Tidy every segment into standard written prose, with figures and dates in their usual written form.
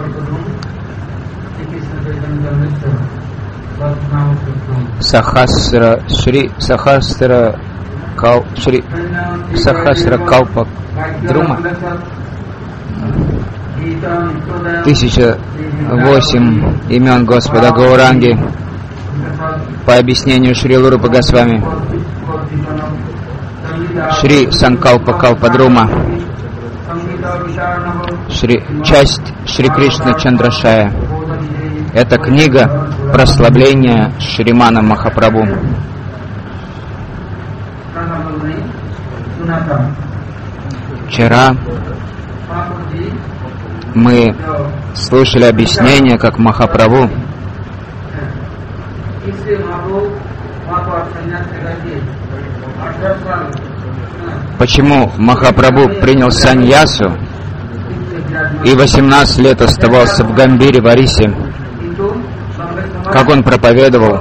Сахасра Калпа Друма 1008 имен Господа Гауранги по объяснению Шрилы Рупы Госвами. Шри Санкалпа Калпадрума, часть Шри Кришна Чандрашая. Это книга прославления Шримана Махапрабху. Вчера мы слушали объяснение, как Махапрабху почему Махапрабху принял саньясу и 18 лет оставался в Гамбире, в Арисе, как он проповедовал.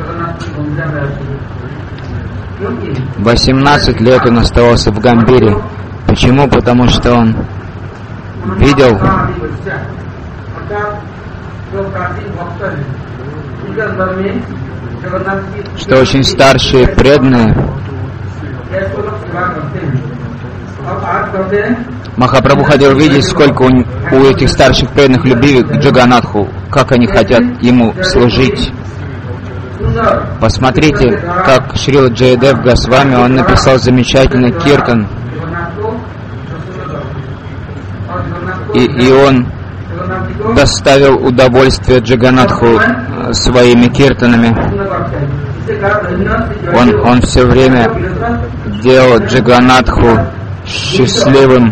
18 лет он оставался в Гамбире. Почему? Потому что он видел, что очень старшие преданные Махапрабху хотел видеть, сколько у этих старших преданных любви к Джаганатху, как они хотят ему служить. Посмотрите, как Шрила Джаядев Госвами, он написал замечательный киртан. И он доставил удовольствие Джаганатху своими киртанами. Он все время делал Джаганатху счастливым.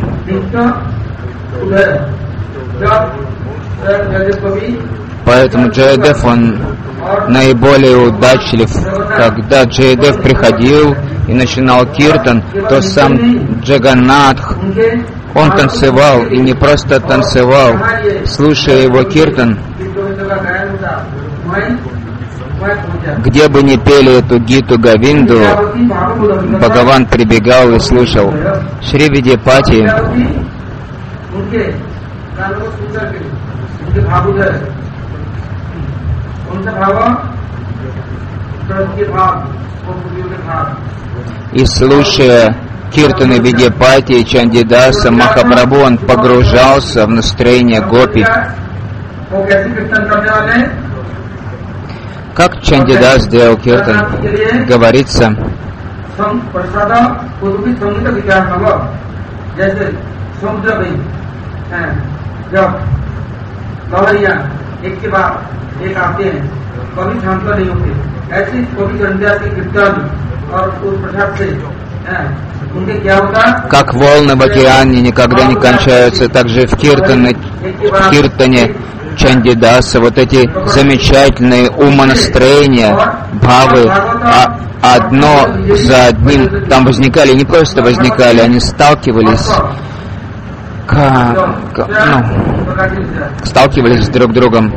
Поэтому Джаядев, он наиболее удачлив. Когда Джаядев приходил и начинал киртан, то сам Джаганатх, он танцевал, и не просто танцевал. Слушая его киртан, где бы ни пели эту гиту Говинду, Бхагаван прибегал и слушал. Шри Видипати и слушая киртаны Видипати и Чандидаса, Махапрабху, он погружался в настроение гопи. Как Чандидас сделал киртан? Говорится, как волны в океане никогда не кончаются, также в киртане Чандидаса вот эти замечательные умонастроения, бхавы, одно за одним там возникали, не просто возникали, они сталкивались сталкивались друг с другом.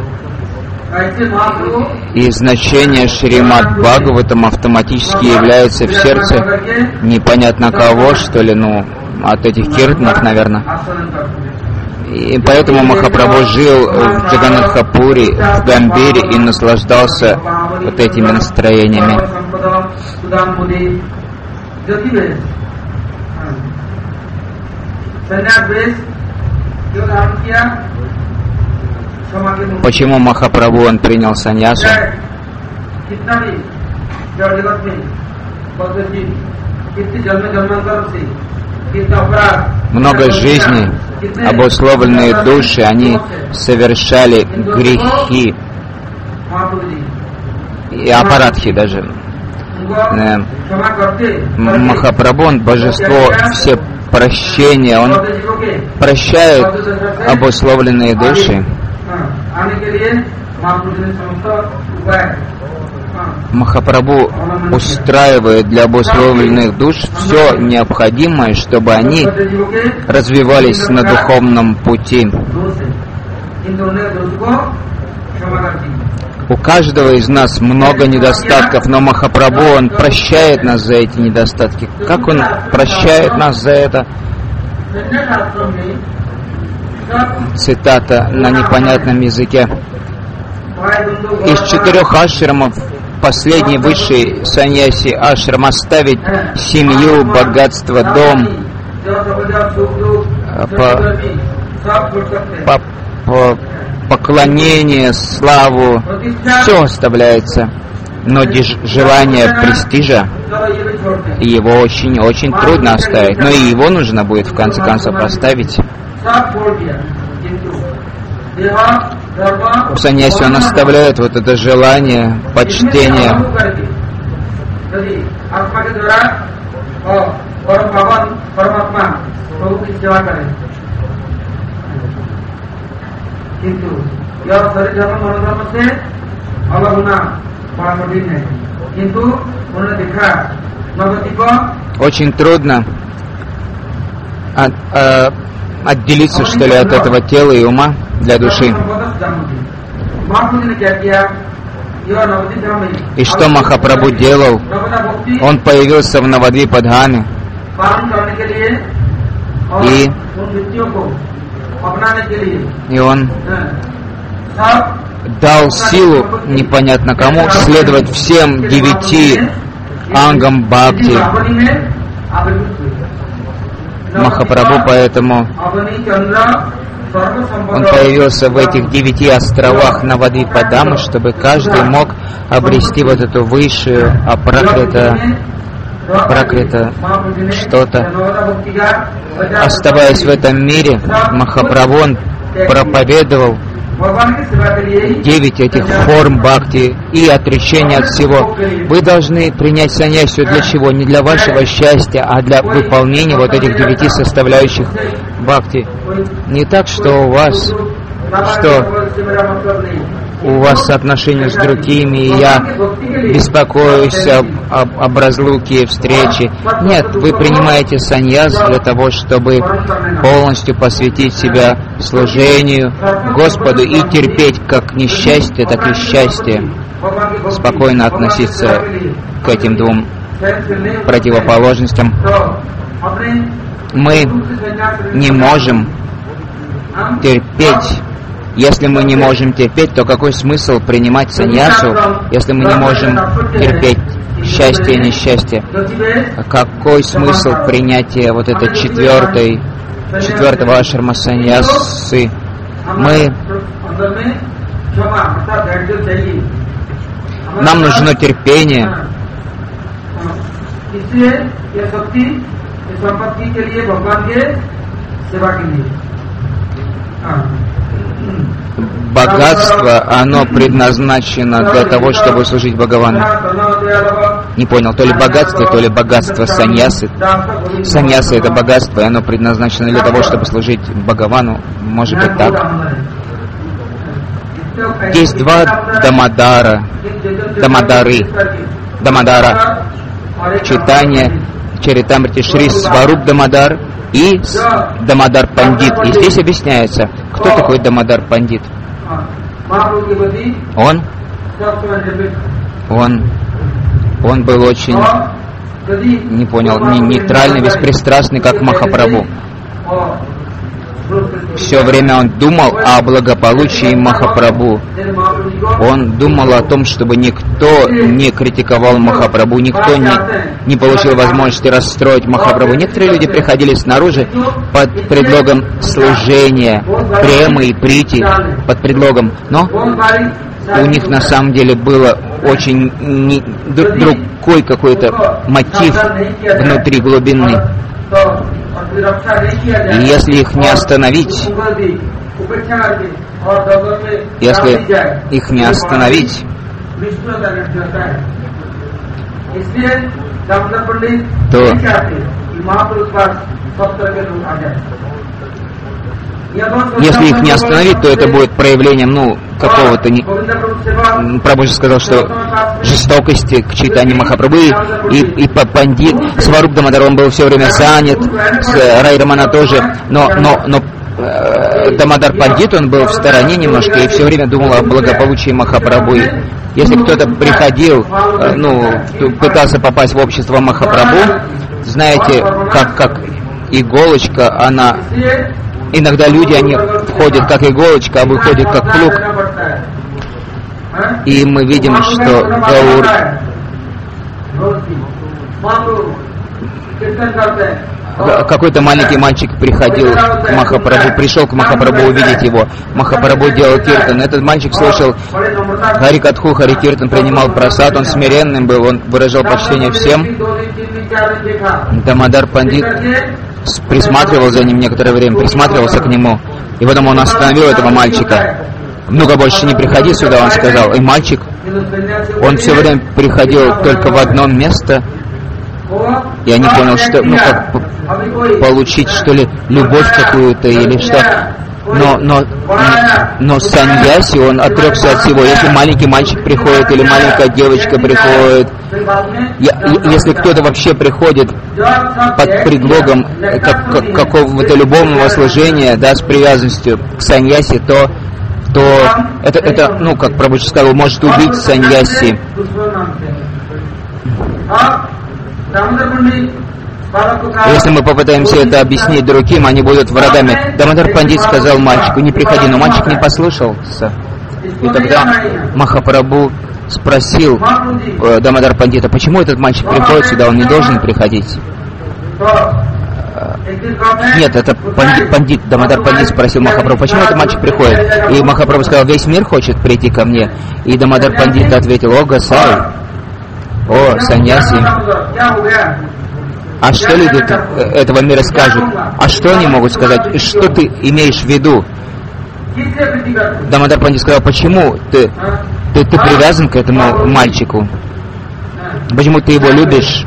И значение Шримад Бхагаватам автоматически является в сердце непонятно кого, что ли, от этих киртанов, наверное. И поэтому Махапрабху жил в Джаганатхапуре, в Гамбире и наслаждался вот этими настроениями. Почему Махапрабху он принял саньясу? Много жизней, обусловленные души, они совершали грехи и апарадхи даже. Махапрабху, он божество все прощения, он прощает обусловленные души. Махапрабху устраивает для обусловленных душ все необходимое, чтобы они развивались на духовном пути. У каждого из нас много недостатков, но Махапрабху, он прощает нас за эти недостатки. Как он прощает нас за это? цитата на непонятном языке. Из 4 ашрамов последний высший саньяси ашрам оставить семью, богатство, дом, поклонение, славу, все оставляется. Но желание престижа, его очень трудно оставить. Но и его нужно будет в конце концов оставить. У саньяси он оставляет вот это желание, почтение. Очень трудно отделиться, что ли, от этого тела и ума для души. И что Махапрабху делал? Он появился в Навадвипадхаме и он дал силу непонятно кому следовать всем 9 ангам бхакти. Махапрабху поэтому он появился в этих 9 островах Навадвипадхамы, чтобы каждый мог обрести вот эту высшую, апракрита что-то. Оставаясь в этом мире, Махапрабху он проповедовал 9 этих форм бхакти и отречения от всего. Вы должны принять саньясию для чего? Не для вашего счастья, а для выполнения вот этих 9 составляющих бхакти. Не так, что у вас отношения с другими, и я беспокоюсь об разлуке и встрече. Нет, вы принимаете саньяс для того, чтобы полностью посвятить себя служению Господу и терпеть как несчастье, так и счастье. Спокойно относиться к этим 2 противоположностям. Мы не можем терпеть. Если мы не можем терпеть, то какой смысл принимать саньясу, если мы не можем терпеть счастье и несчастье? Какой смысл принятия вот этой 4-го ашрама саньясы? Нам нужно терпение. Богатство, оно предназначено для того, чтобы служить Бхагавану. Не понял, то ли богатство саньясы. Саньяса — это богатство, и оно предназначено для того, чтобы служить Бхагавану. Может быть так. Есть 2 Дамодара. Читание Чаритамрити Шри Сваруб Дамодар и Дамодар Пандит. И здесь объясняется, кто такой Дамодар Пандит. Он был очень, нейтральный, беспристрастный, как Махапрабху. Все время он думал о благополучии Махапрабху. Он думал о том, чтобы никто не критиковал Махапрабху, никто не получил возможности расстроить Махапрабху. Некоторые люди приходили снаружи под предлогом служения, премы и прити, под предлогом, но у них на самом деле было очень другой какой-то мотив внутри глубины. И если их не остановить, то это будет проявлением, какого-то Прабху сказал, что жестокости к читанию Махапрабху, и Пандит Сваруб Дамодар, он был все время занят, с Рай Рамана тоже, но Дамодар Пандит, он был в стороне немножко и все время думал о благополучии Махапрабху. Если кто-то приходил, пытался попасть в общество Махапрабху, знаете, как иголочка, она иногда люди, они входят как иголочка, а выходят как плуг. И мы видим, что Гаур какой-то маленький мальчик приходил к Махапрабху, пришел к Махапрабху увидеть его. Махапрабху делал киртан. Этот мальчик слышал Харикатху, Харикиртан, принимал прасад, он смиренным был, он выражал почтение всем. Дамодар Пандит присматривал за ним некоторое время, присматривался к нему. И потом он остановил этого мальчика. «Ну-ка, больше не приходи сюда», он сказал. И мальчик, он все время приходил только в одно место. Я не понял, что, как получить, что ли, любовь какую-то или что. Но саньяси, он отрекся от всего. Если маленький мальчик приходит или маленькая девочка приходит, если кто-то вообще приходит под предлогом какого-то любовного служения, да, с привязанностью к саньяси, то это, как Прабхупада сказал, может убить саньяси. Если мы попытаемся это объяснить другим, они будут врагами. Дамодар Пандит сказал мальчику: не приходи, но мальчик не послушался. И тогда Махапрабху спросил Дамодар Пандита: почему этот мальчик приходит сюда, он не должен приходить? Нет, это Пандит, Дамодар Пандит спросил Махапрабху: почему этот мальчик приходит? И Махапрабху сказал: весь мир хочет прийти ко мне. И Дамодар Пандит ответил: о, Гасай, о, саньяси, а что люди этого мира скажут? А что они могут сказать? И что ты имеешь в виду? Дамодар Пандит сказал: почему ты привязан к этому мальчику? Почему ты его любишь?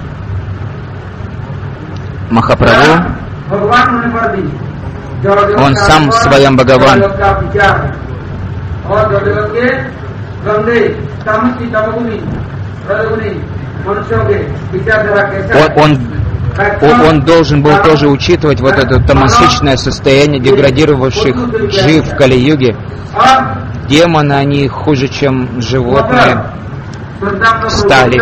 Махапрабху, он сам Сваям Бхагаван. Он должен был тоже учитывать вот это тамасичное состояние деградировавших жив в Кали-юге. Демоны, они хуже, чем животные стали.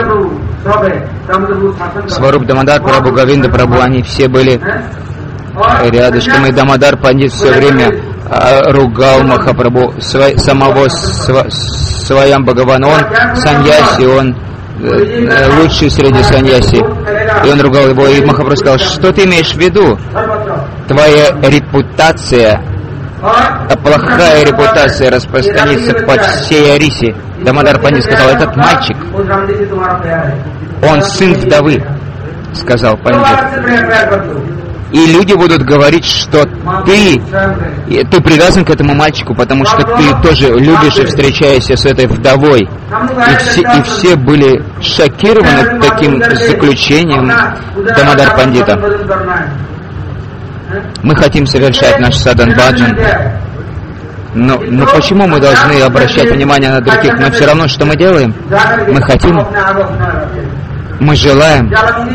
Сваруб Дамодар Прабху, Говинда Прабху, они все были рядышком. И Дамодар Пандит все время ругал Махапрабху, самого Сваям Бхагавана. Он саньяси, он лучший среди саньяси. И он ругал его, и Махапрабху сказал: что ты имеешь в виду? Твоя репутация, плохая репутация распространится по всей Арисе. Дамодар Пандит сказал: этот мальчик, он сын вдовы, сказал Пандит. И люди будут говорить, что ты привязан к этому мальчику, потому что ты тоже любишь и встречаешься с этой вдовой. И все были шокированы таким заключением Дамодар Пандита. Мы хотим совершать наш садан баджан, но почему мы должны обращать внимание на других? Но все равно, что мы делаем? Мы хотим, мы желаем,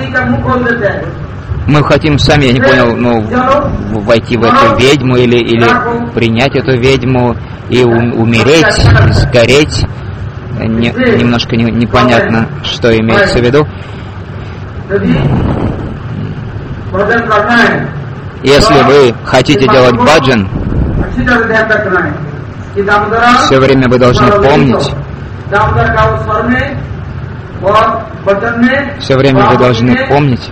мы хотим сами, я не понял, войти в эту ведьму или принять эту ведьму и умереть, сгореть. Немножко непонятно, что имеется в виду. Если вы хотите делать баджан, все время вы должны помнить, все время вы должны помнить,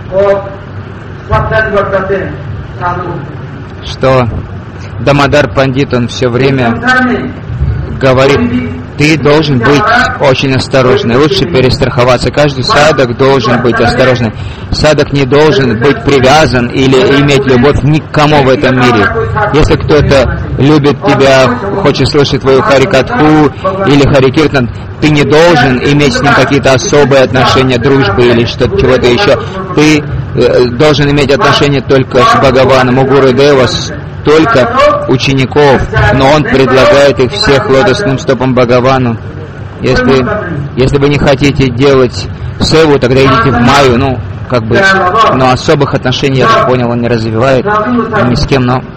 что Дамодар Пандит, он все время говорит: ты должен быть очень осторожный, лучше перестраховаться. Каждый садак должен быть осторожным. Садак не должен быть привязан или иметь любовь ни к кому в этом мире. Если кто-то любит тебя, хочет слышать твою Харикатху или Харикиртан, ты не должен иметь с ним какие-то особые отношения, дружбы или что-то, чего-то еще. Ты должен иметь отношения только с Бхагаваном, у Гуру Дева, только учеников, но он предлагает их всех лотосным стопам Бхагавану. Если вы не хотите делать севу, тогда идите в Майю, но особых отношений, я так понял, он не развивает ни с кем, но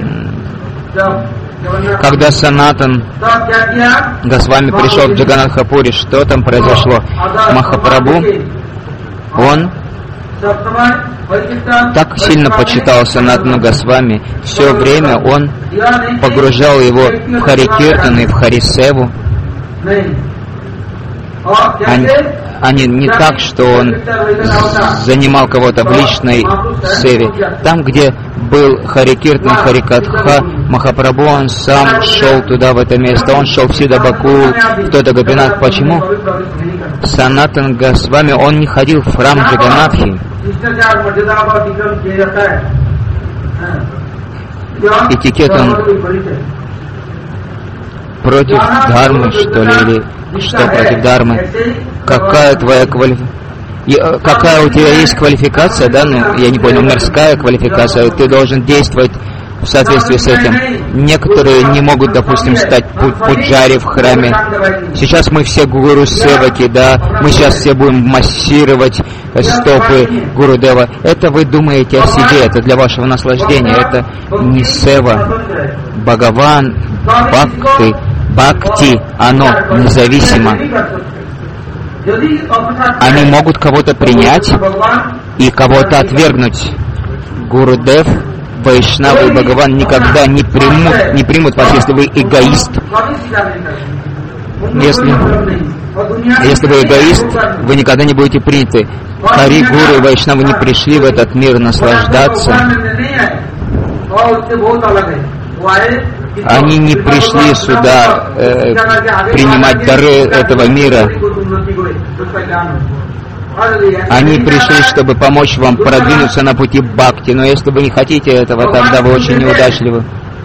когда Санатан Госвами пришел в Джаганнатхапури, что там произошло? Махапрабху, он так сильно почитал Санатану Госвами, все время он погружал его в Хари-киртан и в Хари-севу. Они не так, что он занимал кого-то в личной севе. Там, где был Хари-киртан, Хари-катха, Махапрабху, он сам шел туда, в это место. Он шел в Сидабакул, в Тода Гопинат. Почему? Санатан Госвами, он не ходил в храм Джаганатхи. Этикет он против дхармы, что ли, или что против дхармы? Какая твоя какая у тебя есть квалификация, да? Ну, я не понял, мирская квалификация. Ты должен действовать в соответствии с этим. Некоторые не могут, допустим, стать пуджари в храме. Сейчас мы все гуру-севаки, да? Мы сейчас все будем массировать стопы Гурудева. Это вы думаете о себе, это для вашего наслаждения. Это не сева. Бхагаван, бхакти, оно независимо. Они могут кого-то принять и кого-то отвергнуть. Гурудев, Вайшнавы и Бхагаван никогда не примут вас, если вы эгоист. Если вы эгоист, вы никогда не будете приняты. Хари, Гуру и Вайшнавы не пришли в этот мир наслаждаться. Они не пришли сюда принимать дары этого мира. Они пришли, чтобы помочь вам продвинуться на пути бхакти. Но если вы не хотите этого, тогда вы очень неудачливы.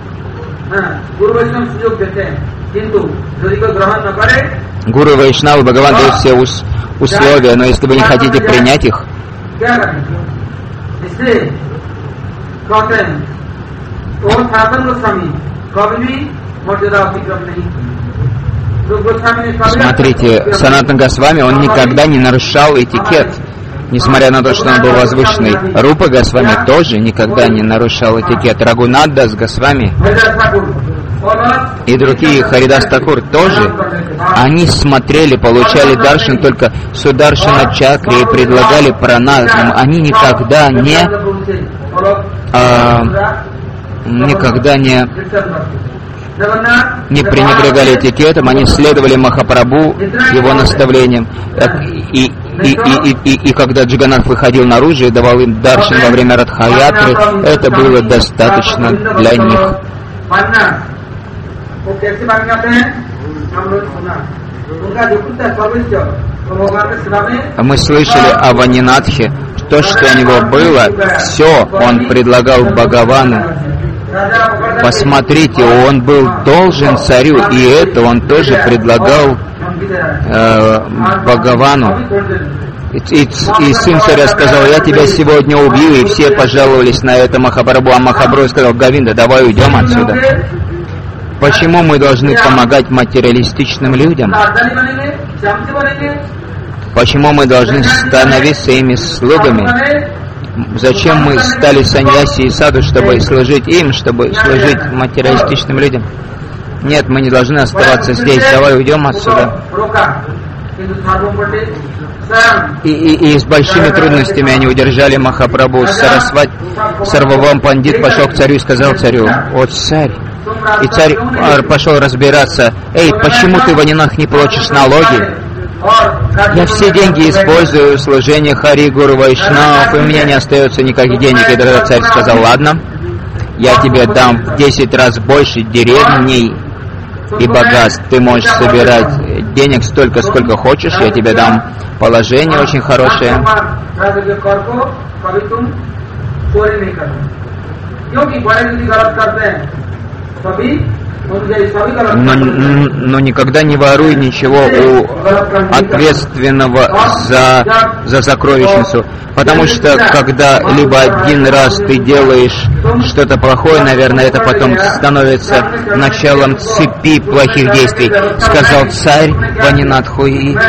Гуру, Вайшнавы, Бхагаван дают все условия, но если вы не хотите принять их, смотрите, Санатан Госвами, он никогда не нарушал этикет, несмотря на то, что он был возвышенный. Рупа Госвами тоже никогда не нарушал этикет. Рагунат Дас Госвами и другие, Харидас Такур тоже, они смотрели, получали даршан только Сударшана Чакре и предлагали пранам. Они никогда не пренебрегали этикетом, они следовали Махапрабху, его наставлениям. И когда Джаганнат выходил наружу и давал им даршан во время Радха-ятры, это было достаточно для них. Мы слышали о Ванинатхе, то, что у него было, все он предлагал Бхагавану. Посмотрите, он был должен царю, и это он тоже предлагал Бхагавану. И сын царя сказал: я тебя сегодня убью, и все пожаловались на это Махапрабху. А Махапрабху сказал: Говинда, давай уйдем отсюда. Почему мы должны помогать материалистичным людям? Почему мы должны становиться ими слугами? Зачем мы стали саньяси и саду, чтобы служить им, чтобы служить материалистичным людям? Нет, мы не должны оставаться здесь. Давай уйдем отсюда. И с большими трудностями они удержали Махапрабху. Сарвабхаума Пандит пошел к царю и сказал царю: о царь. И царь пошел разбираться: эй, почему ты, Ванинатх, не платишь налоги? Я все деньги использую в служении Хари, Гуру, Вайшнав, и у меня не остается никаких денег. И тогда царь сказал: ладно, я тебе дам в 10 раз больше деревней и богатств. Ты можешь собирать денег столько, сколько хочешь, я тебе дам положение очень хорошее. Но никогда не воруй ничего у ответственного за сокровищницу. Потому что когда либо один раз ты делаешь что-то плохое, наверное, это потом становится началом цепи плохих действий. Сказал царь Ванинатху,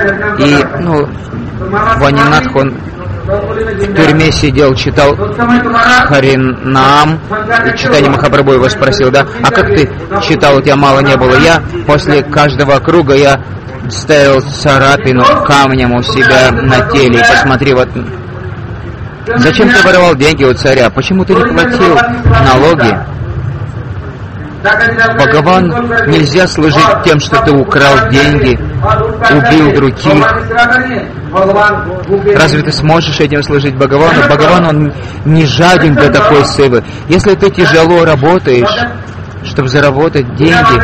Ванинатх, он в тюрьме сидел, читал Харинам, читание Махапрабху его спросил: да, а как ты читал, у тебя мало не было? Я после каждого круга я ставил царапину камнем у себя на теле, и посмотри, вот Зачем ты воровал деньги у царя? Почему ты не платил налоги? Бхагаван нельзя служить тем, что ты украл деньги, убил других. Разве ты сможешь этим служить Бхагавану? Бхагаван, он не жаден до такой севы. Если ты тяжело работаешь, чтобы заработать деньги,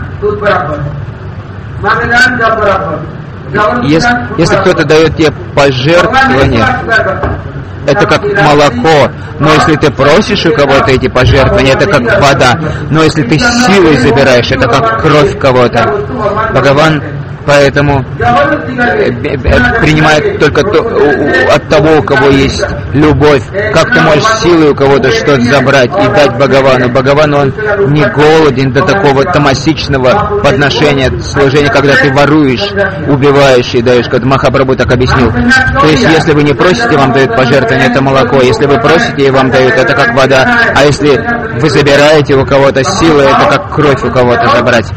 если кто-то дает тебе пожертвования, это как молоко. Но если ты просишь у кого-то эти пожертвования, это как вода. Но если ты силой забираешь, это как кровь кого-то. Бхагаван поэтому принимает только от того, у кого есть любовь. Как ты можешь силой у кого-то что-то забрать и дать Бхагавану? Бхагаван, он не голоден до такого тамасичного подношения, служения, когда ты воруешь, убиваешь и даешь. Как Махапрабху так объяснил. То есть, если вы не просите, вам дают пожертвование, это молоко. Если вы просите, и вам дают, это как вода. А если вы забираете у кого-то силой, это как кровь у кого-то забрать.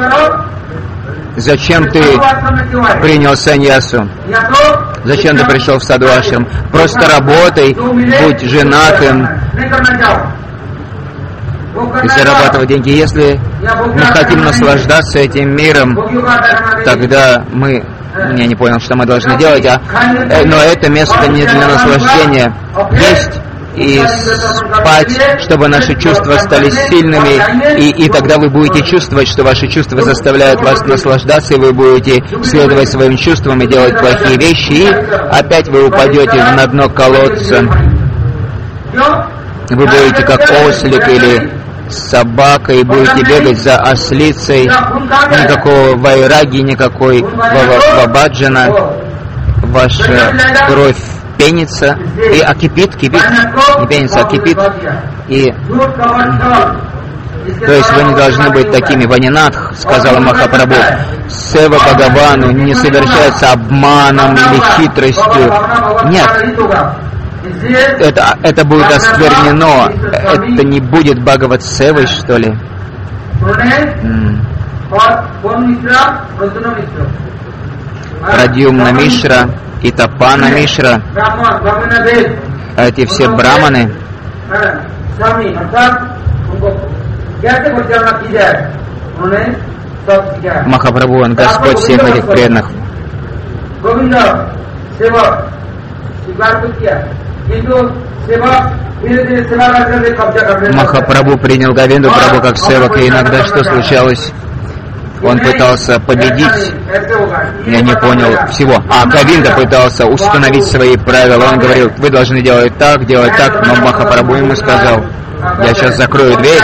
Зачем ты принял саньясу? Зачем ты пришел в саду ашрам? Просто работай, будь женатым и зарабатывай деньги. Если мы хотим наслаждаться этим миром, тогда мы... Я не понял, что мы должны делать, но это место не для наслаждения. Есть и спать, чтобы наши чувства стали сильными, и тогда вы будете чувствовать, что ваши чувства заставляют вас наслаждаться, и вы будете следовать своим чувствам и делать плохие вещи, и опять вы упадете на дно колодца. Вы будете как ослик или собака, и будете бегать за ослицей. Никакого вайраги, никакой вабаджана. Ваша кровь пенится, и кипит, не пенится, а кипит, и... То есть вы не должны быть такими ванинатх, сказал Махапрабху. Сева Бхагавану не совершается обманом или хитростью. Нет. Это будет осквернено. Это не будет Бхагават Севой, что ли? Прадьюмна Мишра и Тапана Мишра, эти все браманы, Махапрабху, он Господь всех этих преданных. Махапрабху принял Говинду Прабху как севак, и иногда что случалось? Он пытался победить, я не понял всего. Говинда пытался установить свои правила. Он говорил, вы должны делать так, но Махапрабху ему сказал, я сейчас закрою дверь.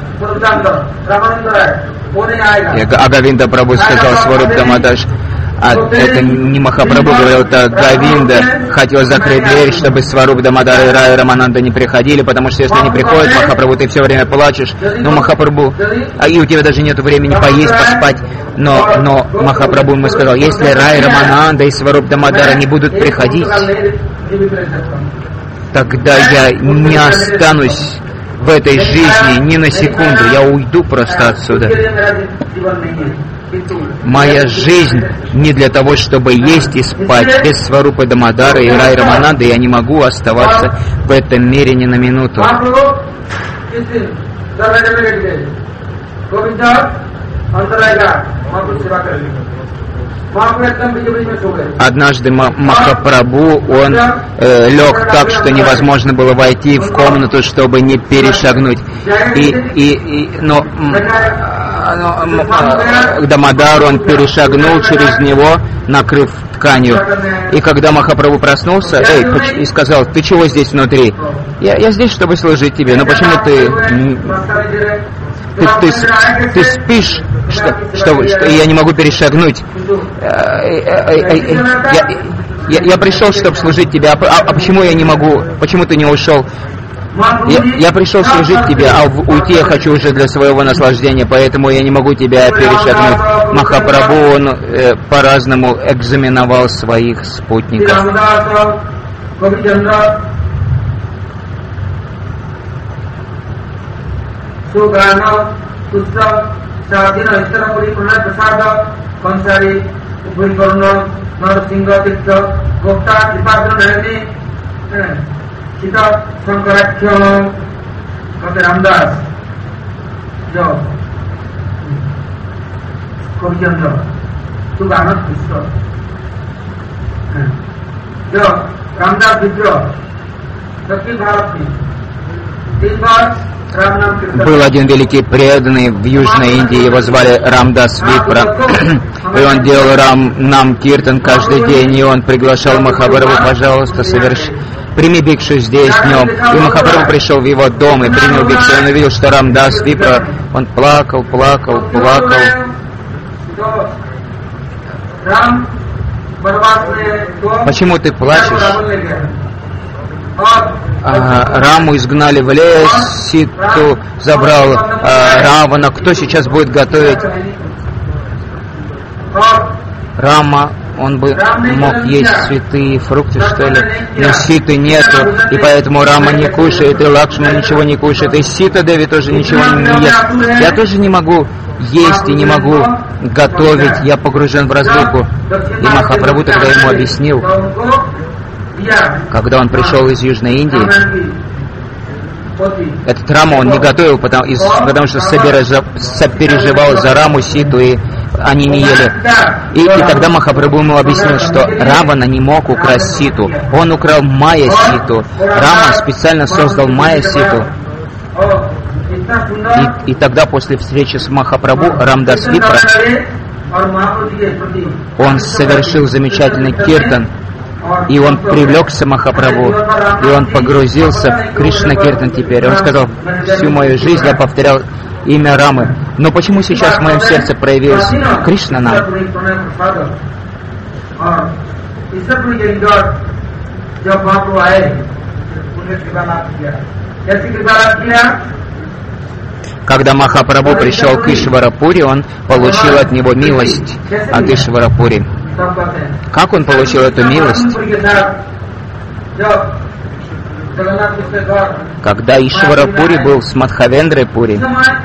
Говинда Прабху сказал, Сваруб Дамадаш. Это не Махапрабху говорил, это Говинда хотел закрыть дверь, чтобы Сваруб Дамодар и Рая Рамананда не приходили, потому что если они приходят, Махапрабху, ты все время плачешь. Но Махапрабху, и у тебя даже нет времени поесть, поспать. Но Махапрабху ему сказал, если Рая Рамананда и Сваруб Дамодара не будут приходить, тогда я не останусь в этой жизни ни на секунду, я уйду просто отсюда. Моя жизнь не для того, чтобы есть и спать. Без Сварупы Дамодара и Рай Рамананды я не могу оставаться в этом мире ни на минуту. Однажды Махапрабху, он лег так, что невозможно было войти в комнату, чтобы не перешагнуть. Но Дамодар, он перешагнул через него, накрыв тканью. И когда Махапрабху проснулся, и сказал, ты чего здесь внутри? Я здесь, чтобы служить тебе. Но почему ты спишь, что я не могу перешагнуть? Я пришел, чтобы служить тебе, а почему я не могу? Почему ты не ушел? Я пришел служить тебе, а уйти я хочу уже для своего наслаждения, поэтому я не могу тебя перешагнуть. Махапрабху, он по-разному экзаменовал своих спутников. Был один великий преданный в Южной Индии, его звали Рамдас Випра, и он делал нам киртан каждый день, и он приглашал Махапрабху: пожалуйста, прими бикшу здесь днем. И Махапрабху пришел в его дом и принял бикшу, и он увидел, что Рамдас Випра, он плакал. Почему ты плачешь? Раму изгнали в лес, Ситу забрал Равана. Кто сейчас будет готовить? Рама, он бы мог есть цветы, фрукты, что ли, но Ситы нету, и поэтому Рама не кушает, и Лакшман ничего не кушает, и Сита Деви тоже ничего не ест. Я тоже не могу есть и не могу готовить, я погружен в разлуку. И Махапрабху тогда ему объяснил, когда он пришел из Южной Индии, этот Рама он не готовил, потому что сопереживал за Раму, Ситу, и они не ели. И тогда Махапрабху ему объяснил, что Равана не мог украсть Ситу. Он украл Майя Ситу. Рама специально создал Майя Ситу. И тогда после встречи с Махапрабху Рамдас Випра он совершил замечательный киртан. И он привлекся Махапрабху, и он погрузился в Кришна киртан теперь. Он сказал: всю мою жизнь я повторял имя Рамы. Но почему сейчас в моем сердце проявилась Кришна нам? Когда Махапрабху пришел к Ишварапури, он получил от него милость от Ишварапури. Как он получил эту милость? Когда Ишварапури был с Мадхавендрой Пури,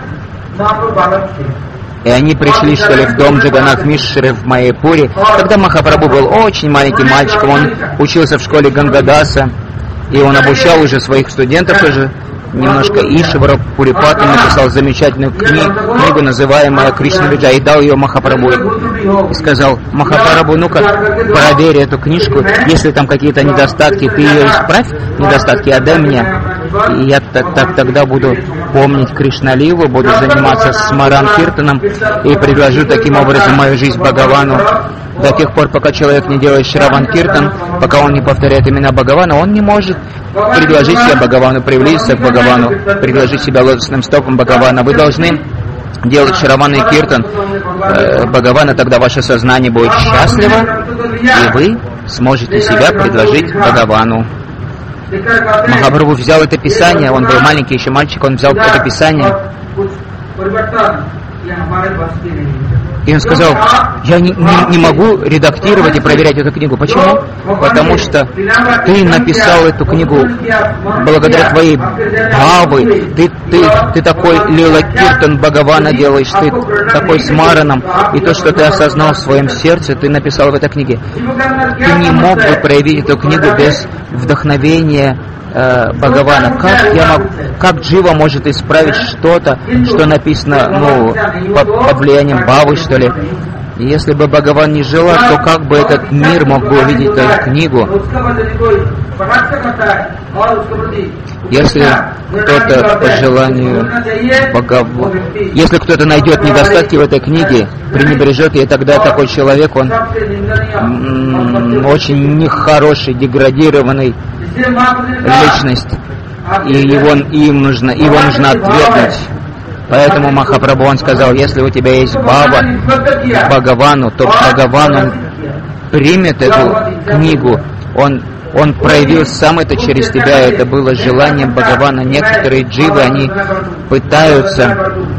и они пришли, что ли, в дом Джаганнат Мишры в Майяпуре, когда Махапрабху был очень маленьким мальчиком, он учился в школе Гангадаса, и он обучал уже своих студентов уже немножко. Ишвара Пурипата написал замечательную книгу, называемую Кришна Виджа, и дал ее Махапрабху. И сказал: Махапрабху, ну-ка, проверь эту книжку, если там какие-то недостатки, ты ее исправь, недостатки, отдай мне. И я тогда буду помнить Кришналилу, буду заниматься Смаран Киртаном и предложу таким образом мою жизнь Бхагавану. До тех пор, пока человек не делает Шраван Киртан, пока он не повторяет имена Бхагавана, он не может предложить себя Бхагавану, приблизиться к Бхагавану, предложить себя лотосным стопам Бхагавана. Вы должны делать Шраван и Киртан Бхагавана, тогда ваше сознание будет счастливо, и вы сможете себя предложить Бхагавану. Махапрабху взял это писание, он был маленький еще мальчик, он взял это писание, и он сказал: я не могу редактировать и проверять эту книгу. Почему? Потому что ты написал эту книгу благодаря твоей бхавы. Ты такой лила киртан Бхагавана делаешь, ты такой смараном. И то, что ты осознал в своем сердце, ты написал в этой книге. Ты не мог бы проявить эту книгу без вдохновения Бхагавана. Как Джива может исправить что-то, что написано, под влиянием Бхавы, что ли? И если бы Бхагаван не желал, то как бы этот мир мог бы увидеть эту книгу? Если кто-то по желанию Бхагавана, если кто-то найдет недостатки в этой книге, пренебрежет ее, тогда такой человек, он очень нехороший, деградированный личность, и его нужно отвергнуть. Поэтому Махапрабху он сказал: если у тебя есть бхава к Бхагавану, то Бхагаван он примет эту книгу, он проявил сам это через тебя, это было желанием Бхагавана. Некоторые дживы, они пытаются,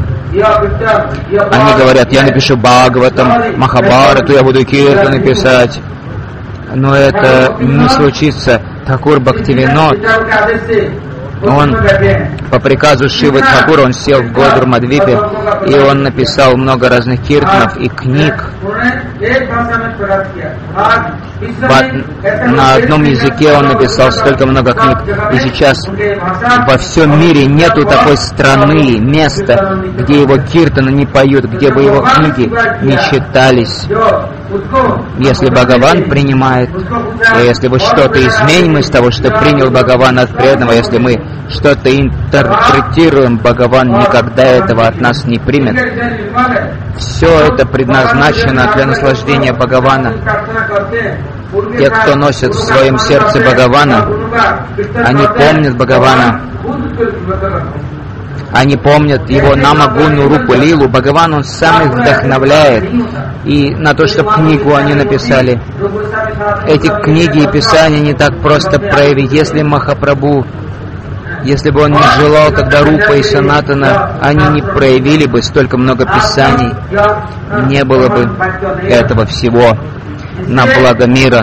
они говорят: я напишу Бхагаватам, Махабхарату, я буду Киртан написать, но это не случится. Такур Бхактивинод, Он по приказу Шивы Тхакура, он сел в Годурмадвипе, и он написал много разных киртанов и книг. На одном языке он написал столько много книг. И сейчас во всем мире нету такой страны, места, где его киртаны не поют, где бы его книги не читались. Если Бхагаван принимает, и если мы что-то изменим из того, что принял Бхагаван от преданного, если мы что-то интерпретируем, Бхагаван никогда этого от нас не примет. Все это предназначено для наслаждения Бхагавана. Те, кто носит в своем сердце Бхагавана, они помнят Бхагавана. Они помнят его Намагуну, Рупу, Лилу. Бхагаван, он сам их вдохновляет. И на то, чтобы книгу они написали. Эти книги и писания не так просто проявить. Если Махапрабху, если бы он не желал, тогда Рупа и Санатана, они не проявили бы столько много писаний. Не было бы этого всего на благо мира.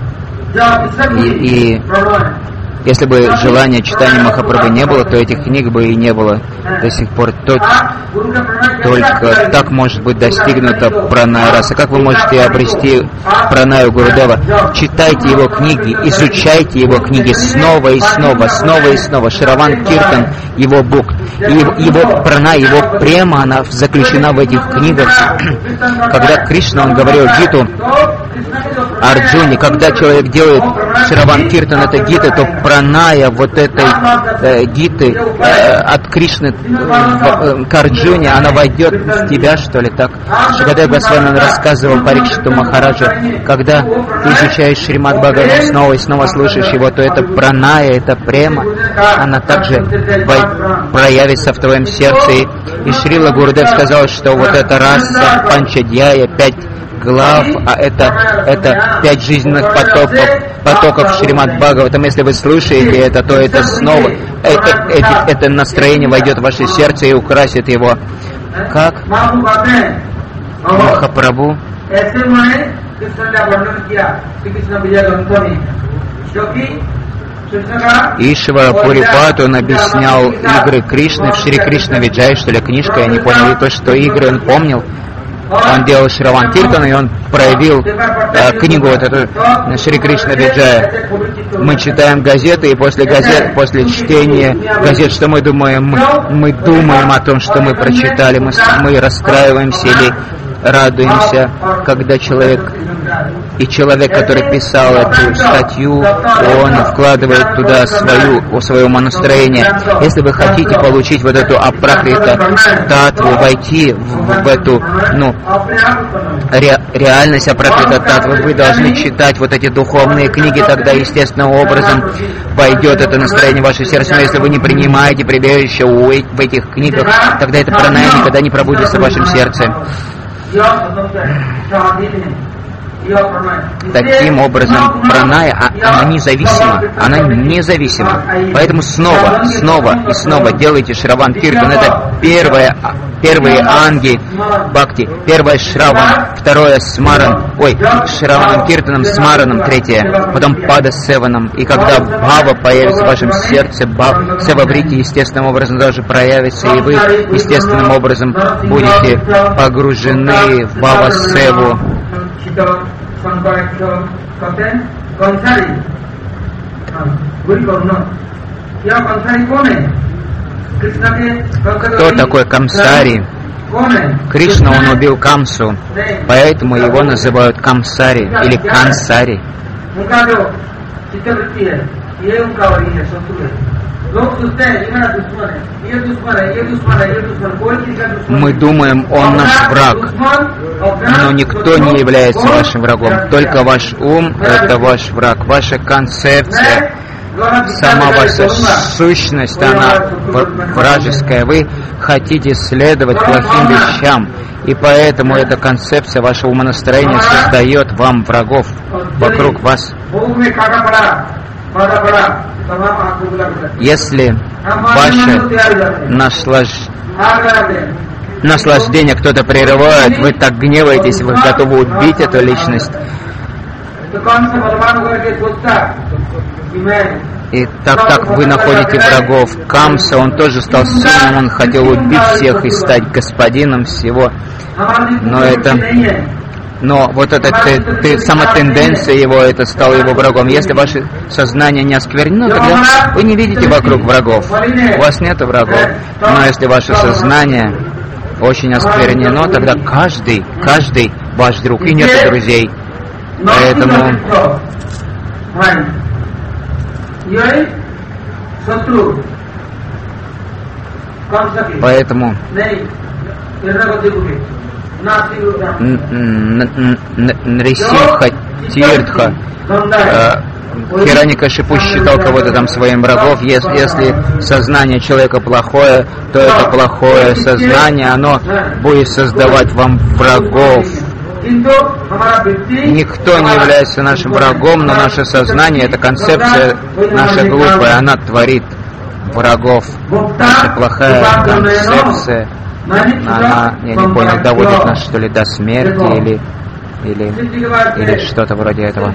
И если бы желания читания Махапрабху не было, то этих книг бы и не было до сих пор. Только так может быть достигнута праная раса. Как вы можете обрести пранаю Гурудева? Читайте его книги, изучайте его книги снова и снова, снова и снова. Шраван Киртан, его бук, его прана, его према, она заключена в этих книгах. Когда Кришна, он говорил Гиту Арджуне, когда человек делает Шраван Киртан, это Гита, то праная вот этой Гиты от Кришны к Арджуне, она войдет в тебя, что ли, так? Шукадев Госвами, он рассказывал Парикшиту Махараджу, когда ты изучаешь Шримад Бхагаван, снова и снова слушаешь его, то это праная, это према, она также проявится в твоем сердце. И Шрила Гурудев сказал, что вот эта раса Панчадьяя, 5 глав, а это 5 жизненных потоков Шримад Бхагаватам. Если вы слушаете это, то это снова, это настроение войдет в ваше сердце и украсит его. Как Махапрабху Ишвара Пурипат, он объяснял игры Кришны в Шри Кришна Виджай, что ли, книжка, я не понял, и то, что игры он помнил. Он делал Шраван Киртан, и он проявил книгу вот эту Шри Кришна Виджая. Мы читаем газеты, и после чтения газет, что мы думаем? Мы думаем о том, что мы прочитали, мы расстраиваемся или радуемся, когда человек, который писал эту статью, он вкладывает туда свое умонастроение. Если вы хотите получить вот эту апракрита татву, войти в эту, реальность апракрита татвы, вы должны читать вот эти духовные книги, тогда естественным образом войдет это настроение в ваше сердце. Но если вы не принимаете прибежище в этих книгах, тогда это праная никогда не пробудится в вашем сердце. Таким образом, праная, она независима. Поэтому снова и снова делайте Шраван Киртан. Это первые анги бхакти, первое Шраван, второе Смаран, Шраваном Киртаном, Смараном, третье, потом Пада Севаном. И когда Бхава появится в вашем сердце, Севаврити естественным образом даже проявится, и вы естественным образом будете погружены в Бхава Севу. Кто такой Камсари? Кришна, он убил Камсу, поэтому его называют Камсари или Кансари. Мы думаем, он наш враг, но никто не является вашим врагом. Только ваш ум — это ваш враг. Ваша концепция, сама ваша сущность, она вражеская. Вы хотите следовать плохим вещам, и поэтому эта концепция, ваше умонастроение создает вам врагов вокруг вас. Если ваше наслаждение кто-то прерывает, вы так гневаетесь, вы готовы убить эту личность. И так вы находите врагов. Камса, он тоже стал сильным, он хотел убить всех и стать господином всего. Но вот эта сама тенденция его, это стало его врагом. Если ваше сознание не осквернено, тогда вы не видите вокруг врагов. У вас нет врагов. Но если ваше сознание очень осквернено, тогда каждый ваш друг, и нет друзей. Поэтому Нрисимха Тиртха Хираньякашипу считал кого-то там своим врагов. Если сознание человека плохое, то это плохое сознание, оно будет создавать вам врагов. Никто не является нашим врагом, но наше сознание, эта концепция наша глупая, она творит врагов. Наша плохая концепция, она, я не понял, доводит нас что ли до смерти или что-то вроде этого.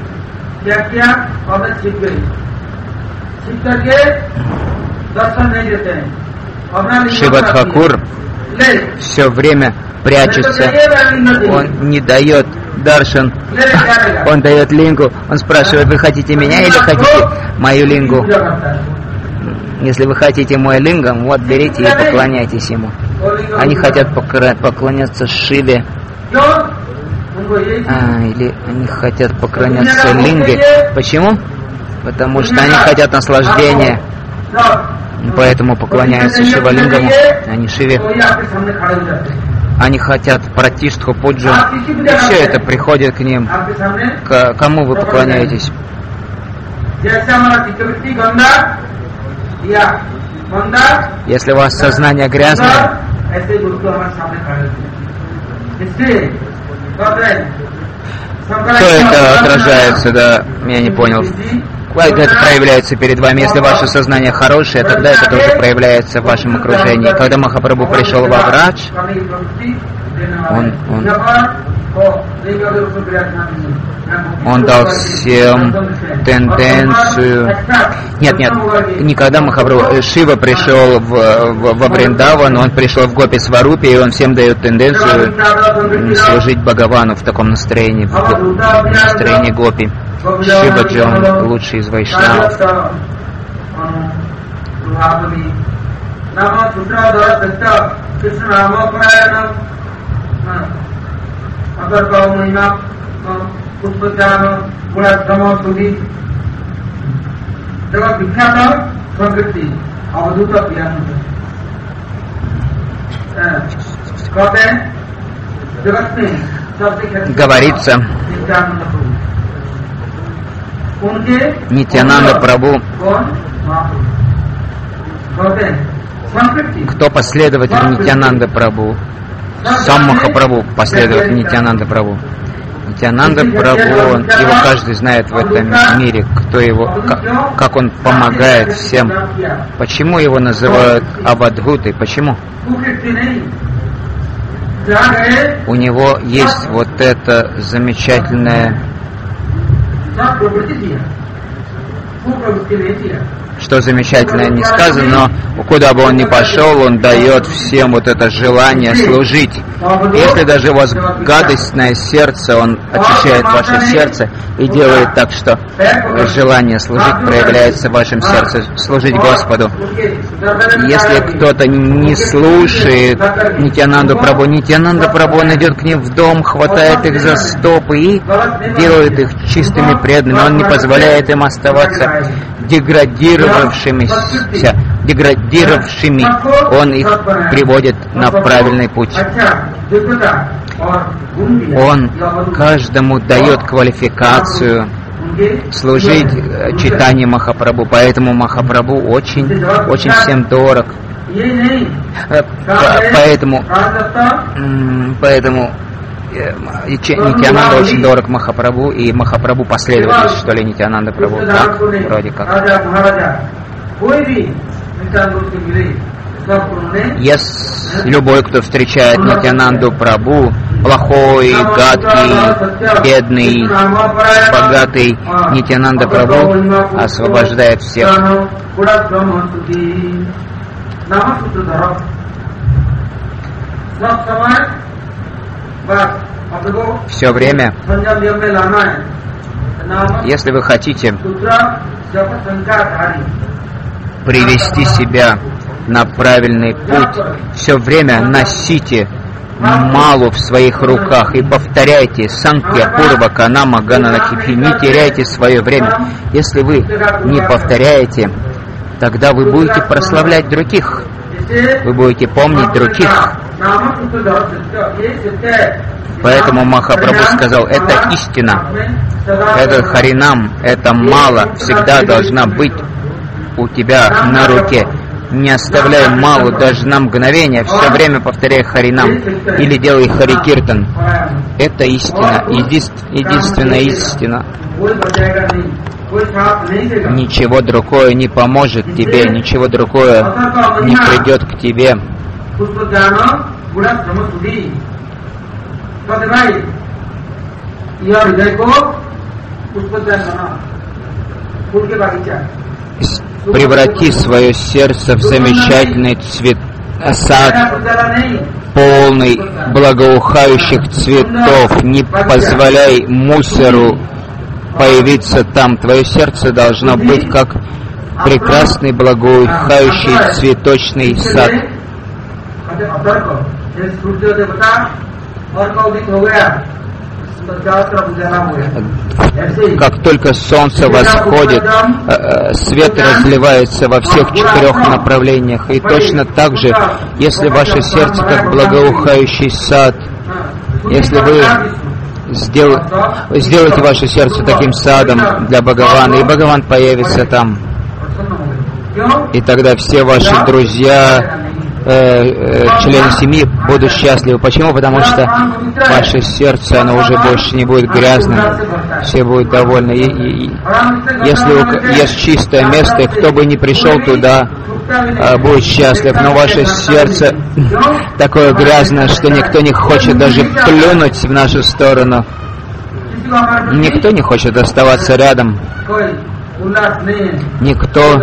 Шива Тхакур все время прячется, он не дает даршан, он дает лингу, он спрашивает, вы хотите меня или хотите мою лингу? Если вы хотите мой лингам, вот берите и поклоняйтесь ему. Они хотят поклоняться Шиве, или они хотят поклоняться линге. Почему? Потому что они хотят наслаждения, поэтому поклоняются Шивалингаму, а не Шиве. Они хотят пратиштху, пуджу, и все это приходит к ним. Кому вы поклоняетесь? Если у вас сознание грязное, то это отражается, да, я не понял. Это проявляется перед вами. Если ваше сознание хорошее, тогда это тоже проявляется в вашем окружении. Когда Махапрабху пришел во Врадж, он дал всем тенденцию. Нет, никогда Махапрабху. Шива пришел во Вриндаван, он пришел в Гопи Сварупе, и он всем дает тенденцию служить Бхагавану в таком настроении, в настроении Гопи. Шиваджи, он лучший из вайшнавов. Говорится, Нитьянанда Прабху, кто последователь Нитьянанда Прабху? Сам Махапрабху последователь Нитьянанда Прабху. Нитьянанда Прабху, его каждый знает в этом мире, кто его, как он помогает всем. Почему его называют Авадхутой? Почему? У него есть вот это замечательное, что замечательное не сказано, но куда бы он ни пошел, он дает всем вот это желание служить. Если даже у вас гадостное сердце, он очищает ваше сердце и делает так, что желание служить проявляется в вашем сердце, служить Господу. Если кто-то не слушает Нитьянанду Прабху, Нитьянанда Прабху, он идет к ним в дом, хватает их за стопы и делает их чистыми преданными. Он не позволяет им оставаться деградировавшими, он их приводит на правильный путь. Он каждому дает квалификацию служить читанию Махапрабху, поэтому Махапрабху очень всем дорог. Поэтому Нитьянанда очень дорог Махапрабху, и Махапрабху последователь, что ли, Нитьянанда Прабху, так, вроде как. Если любой, кто встречает Нитьянанду Прабху, плохой, гадкий, бедный, богатый. Нитьянанда Прабху освобождает всех. Все время, если вы хотите привести себя на правильный путь, все время носите малу в своих руках и повторяйте Санкья Пурва Канама Гананахипхи, не теряйте свое время. Если вы не повторяете, тогда вы будете прославлять других, вы будете помнить других. Поэтому Махапрабху сказал, это истина, это Харинам, это мало, всегда должна быть у тебя на руке. Не оставляй малу даже на мгновение, все время повторяй Харинам или делай Харикиртан. Это истина, единственная истина. Ничего другое не поможет тебе, ничего другое не придет к тебе. Преврати свое сердце в замечательный сад, полный благоухающих цветов. Не позволяй мусору появиться там. Твое сердце должно быть как прекрасный благоухающий цветочный сад. Как только солнце восходит, свет разливается во всех 4 направлениях. И точно так же, если ваше сердце как благоухающий сад, если вы сделаете ваше сердце таким садом для Бхагавана, и Бхагаван появится там, и тогда все ваши друзья, члены семьи будут счастливы. Почему? Потому что ваше сердце, оно уже больше не будет грязным, все будут довольны. Если есть чистое место, и кто бы ни пришел туда, будет счастлив. Но ваше сердце такое грязное, что никто не хочет даже плюнуть в нашу сторону. Никто не хочет оставаться рядом. Никто.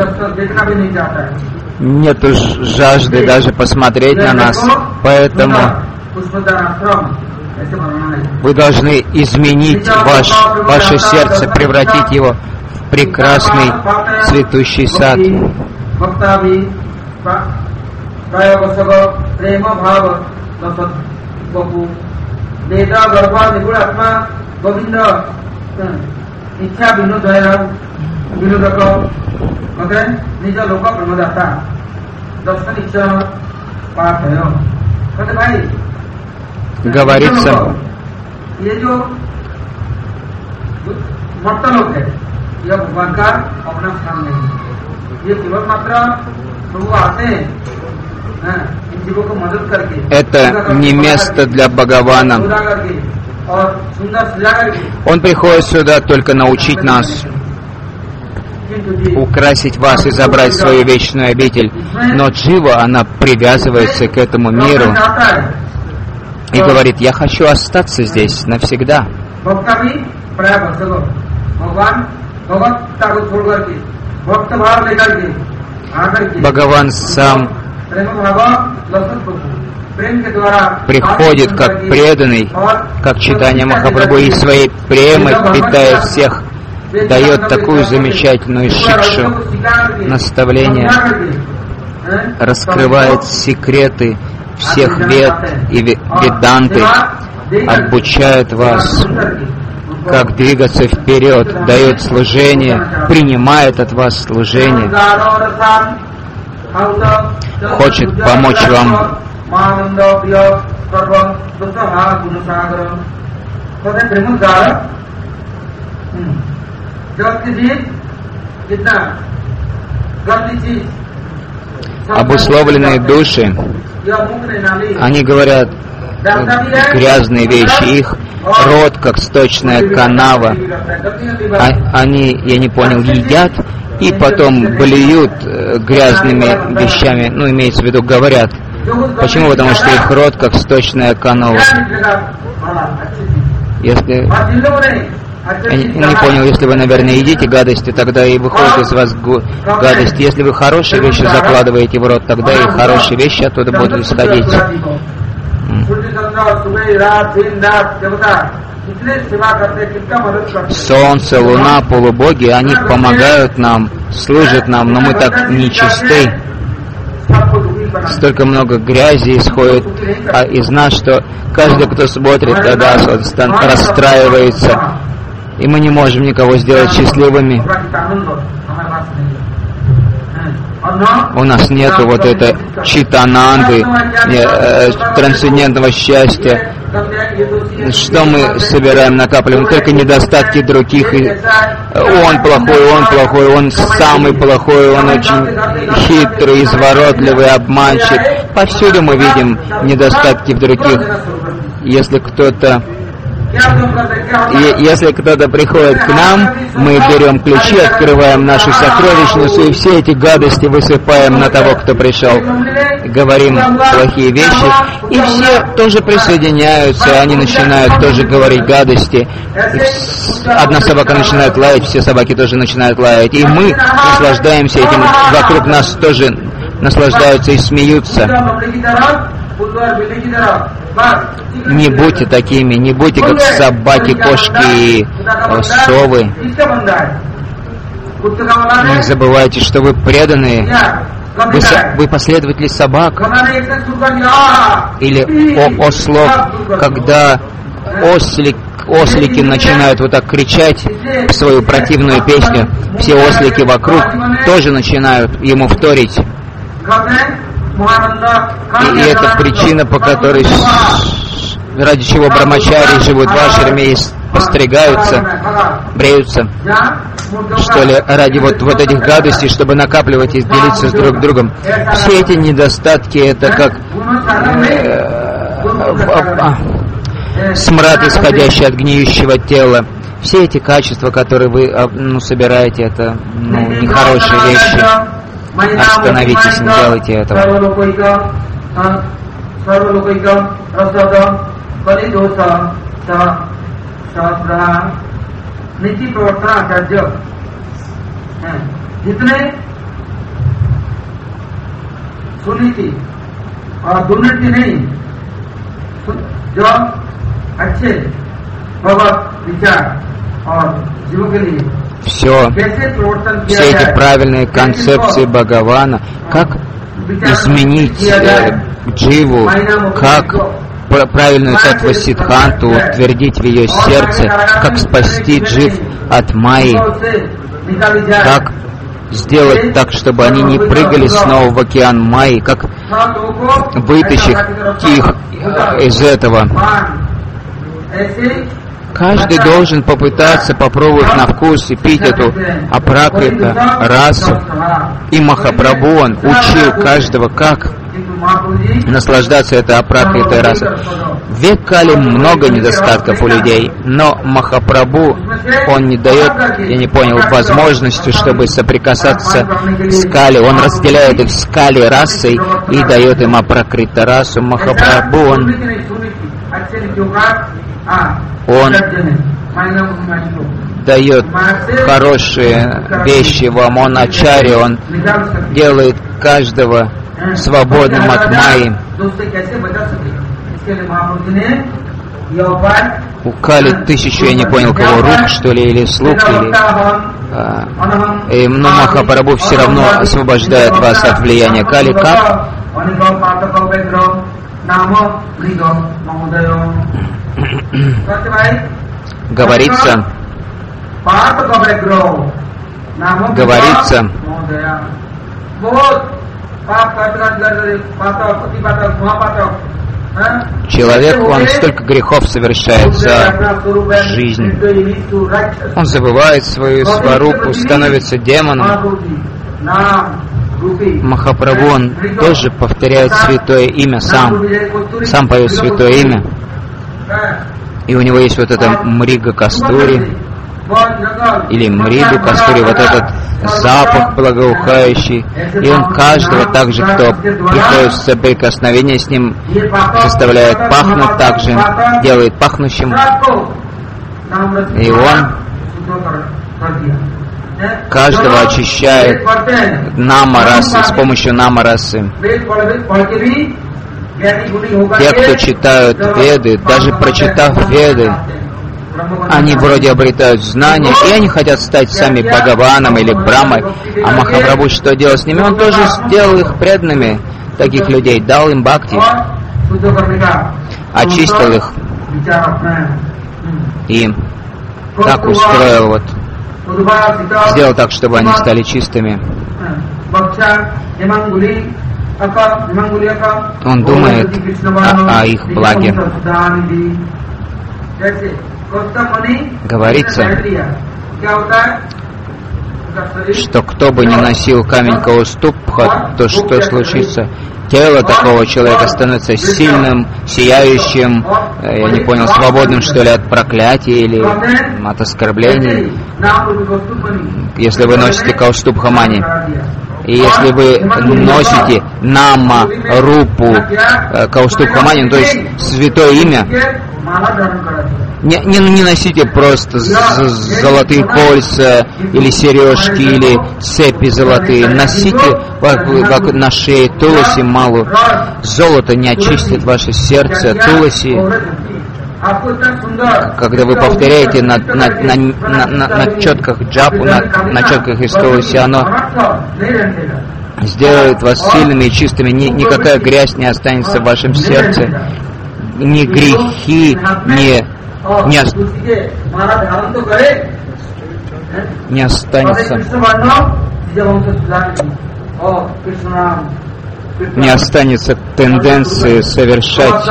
Нету жажды даже посмотреть на нас. Поэтому вы должны изменить ваше сердце, превратить его в прекрасный цветущий сад. Говорится, это не место для Бхагавана. Он приходит сюда только научить нас, украсить вас и забрать свою вечную обитель. Но джива, она привязывается к этому миру и говорит, я хочу остаться здесь навсегда. Бхагаван сам приходит как преданный, как Чайтанья Махапрабху, и своей премой питает всех, дает такую замечательную шикшу, наставление, раскрывает секреты всех вед и веданты, обучает вас, как двигаться вперед, дает служение, принимает от вас служение, хочет помочь вам. Обусловленные души, они говорят грязные вещи, их рот как сточная канава, они, я не понял, едят и потом блюют грязными вещами, ну, имеется в виду, говорят Почему? Потому что их рот как сточная канава. Если... Я не понял, если вы, наверное, едите гадости, тогда и выходит из вас гадость. Если вы хорошие вещи закладываете в рот, тогда и хорошие вещи оттуда будут исходить. Солнце, луна, полубоги, они помогают нам, служат нам, но мы так нечисты. Столько много грязи исходит из нас, что каждый, кто смотрит, тогда расстраивается. И мы не можем никого сделать счастливыми. У нас нету вот этой читананды, трансцендентного счастья. Что мы собираем, накапливаем? Только недостатки других. И он плохой, он самый плохой, он очень хитрый, изворотливый, обманщик. Повсюду мы видим недостатки в других. Если кто-то приходит к нам, мы берем ключи, открываем нашу сокровищницу и все эти гадости высыпаем на того, кто пришел. Говорим плохие вещи, и все тоже присоединяются, они начинают тоже говорить гадости. Одна собака начинает лаять, все собаки тоже начинают лаять. И мы наслаждаемся этим, вокруг нас тоже наслаждаются и смеются. Не будьте такими, не будьте как собаки, кошки и совы. Не забывайте, что вы преданные. Вы последователи собак. Или ослов, когда ослики начинают вот так кричать свою противную песню, все ослики вокруг тоже начинают ему вторить. И это причина, по которой, ради чего брамачари живут в ашраме и постригаются, бреются, что ли, ради вот этих гадостей, чтобы накапливать и делиться с друг другом. Все эти недостатки, это как смрад, исходящий от гниющего тела. Все эти качества, которые вы собираете, это нехорошие вещи. Остановитесь, не делайте этого. Все эти правильные концепции Бхагавана, как изменить дживу, как правильную таттва сиддханту утвердить в ее сердце, как спасти джив от майи, как сделать так, чтобы они не прыгали снова в океан майи, как вытащить их из этого. Каждый должен попытаться попробовать на вкус и пить эту апракрита расу. И Махапрабху, он учил каждого, как наслаждаться этой апракритой расой. В век Кали много недостатков у людей, но Махапрабху, он не дает, я не понял, возможности, чтобы соприкасаться с Кали. Он разделяет их с Кали расой и дает им апракрита расу. Махапрабху, он дает хорошие вещи вам, он ачарья, он делает каждого свободным от майи. У Кали 1000, я не понял кого, рук, что ли, или слуг, или... но Махапрабху все равно освобождает вас от влияния Кали. Как? Говорится, человек, он столько грехов совершает за жизнь. Он забывает свою сварупу, становится демоном. Махапрабху, он тоже повторяет святое имя, сам поет святое имя. И у него есть вот это Мрига Кастури, или Мриду Кастури, вот этот запах благоухающий, и он каждого также, кто приходит в соприкосновение с ним, заставляет пахнуть также, делает пахнущим, и он каждого очищает намарасы, с помощью намарасы. Те, кто читают Веды, даже прочитав Веды, они вроде обретают знания, и они хотят стать сами Бхагаваном или Брамой. А Махапрабху что делал с ними? Он тоже сделал их преданными, таких людей, дал им бхакти, очистил их и так устроил, вот, сделал так, чтобы они стали чистыми. Он думает о их благе. Говорится, что кто бы ни носил камень Каустубха, то что случится? Тело такого человека становится сильным, сияющим, я не понял, свободным, что ли, от проклятий или от оскорблений. Если вы носите Каустубхамани. И если вы носите Нама, Рупу, Каустубхамани, то есть святое имя, не носите просто золотые кольца или сережки или цепи золотые. Носите как на шее туласи малу. Золото не очистит ваше сердце. Туласи, когда вы повторяете на четках джапу, на четках из туласи, оно сделает вас сильными и чистыми. Никакая грязь не останется в вашем сердце. Ни грехи, не останется. Не останется тенденции совершать.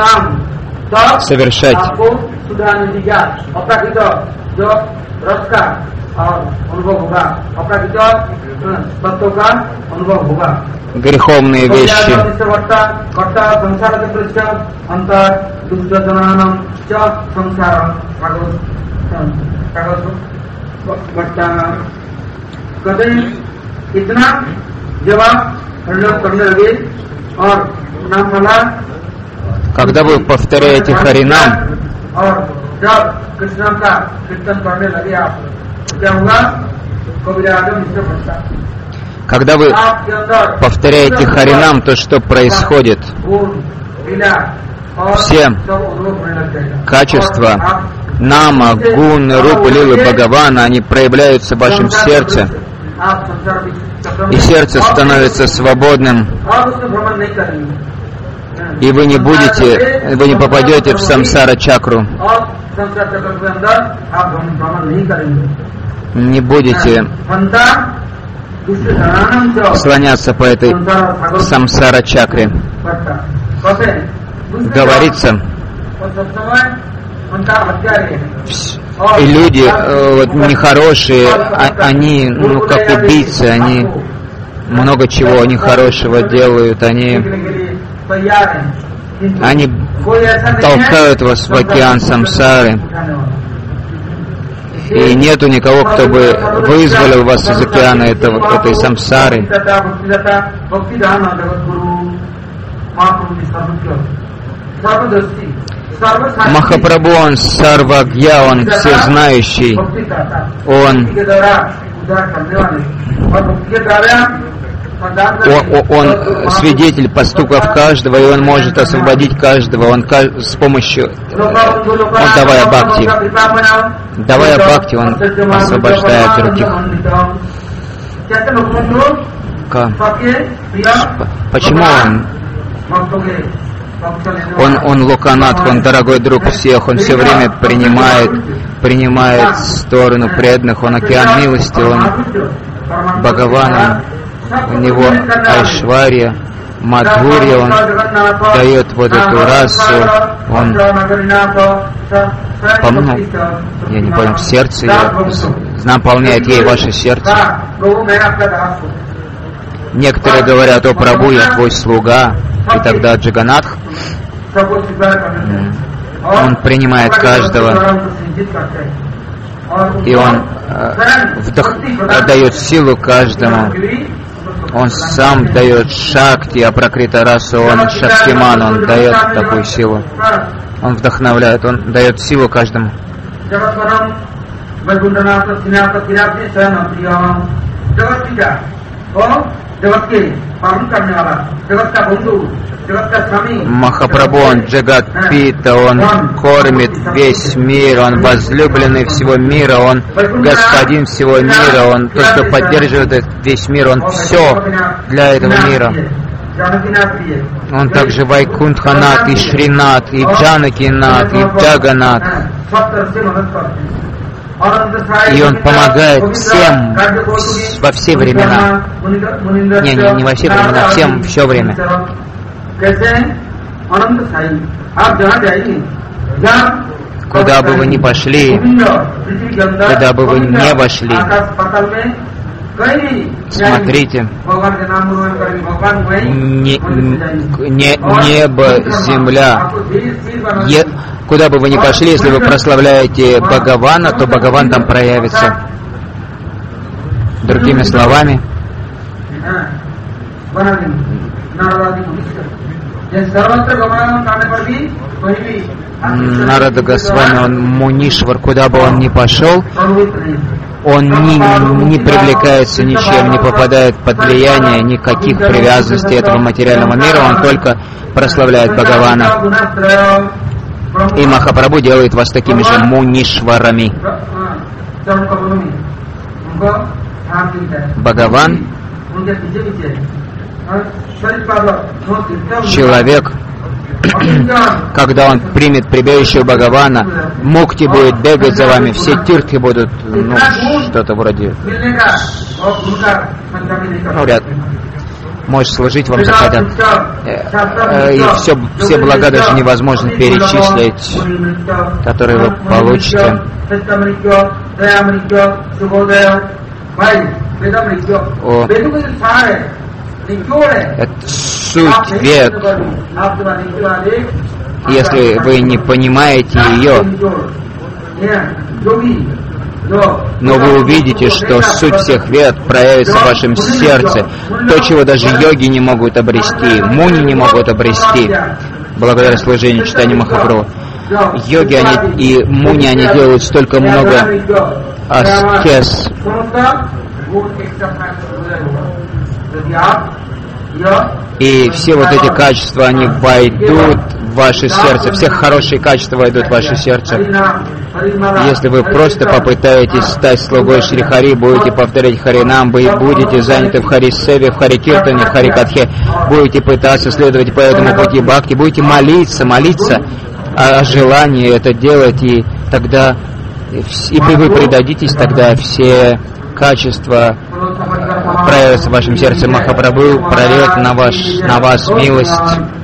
Греховные вещи. Когда вы повторяете Харинам, когда вы повторяете Харинам, то что происходит? Все качества Нама, Гун, Рупа, Лилы, Бхагавана, они проявляются в вашем сердце, и сердце становится свободным, и вы не попадете в самсара чакру, не будете слоняться по этой самсара чакре. Говорится, и люди нехорошие, они, как убийцы, они много чего нехорошего делают, они толкают вас в океан самсары. И нету никого, кто бы вызволил вас из океана этой самсары. Махапрабху, он сарвагья, он всезнающий, он свидетель поступков каждого, и он может освободить каждого, он с помощью, давая бхакти, он освобождает других. Почему он Локанатх, он дорогой друг всех, он все время принимает сторону преданных, он океан милости, он Бхагаван, у него Айшварья, Мадхурья, он дает вот эту расу, он я не понял, в сердце наполняет ей ваше сердце. Некоторые говорят: о Прабху, я твой слуга, и тогда Джаганатх, он принимает каждого, и Он дает силу каждому. Он сам дает шакти, а Пракрита Расу, он Шактиман, он дает такую силу. Он вдохновляет, он дает силу каждому. Махапрабху, он Джагат Пита, он кормит весь мир, он возлюбленный всего мира, он господин всего мира, он тот, кто поддерживает весь мир, он все для этого мира. Он также Вайкунтханат, и Шринат, и Джанакинат, и Джаганат. И Он помогает всем во все времена. Не во все времена, всем все время. Куда бы вы ни пошли, куда бы вы не вошли, смотрите, небо, земля. Куда бы вы ни пошли, если вы прославляете Бхагавана, то Бхагаван там проявится. Другими словами, Нарада Госвами, он Мунишвар, куда бы он ни пошел, он не привлекается ничем, не попадает под влияние никаких привязанностей этого материального мира, он только прославляет Бхагавана. И Махапрабху делает вас такими же Мунишварами. Бхагаван, человек, когда он примет прибежище у Бхагавана, мукти будет бегать за вами, все тиртхи будут, что-то вроде, может служить вам захотят. И все блага даже невозможно перечислить, которые вы получите. Это суть вед. Если вы не понимаете ее, но вы увидите, что суть всех вед проявится в вашем сердце. То, чего даже йоги не могут обрести, муни не могут обрести, благодаря служению читания Махапрабху. Йоги и муни, они делают столько много аскез. И все вот эти качества, они войдут в ваше сердце. Все хорошие качества войдут в ваше сердце. Если вы просто попытаетесь стать слугой Шри Хари, будете повторять Харинам, вы будете заняты в Харисеве, в Харикиртане, в Харикатхе, будете пытаться следовать по этому пути бхакти, будете молиться о желании это делать, и тогда, и вы предадитесь, тогда все качества проявятся в вашем сердце. Махапрабху прольет на вас милость.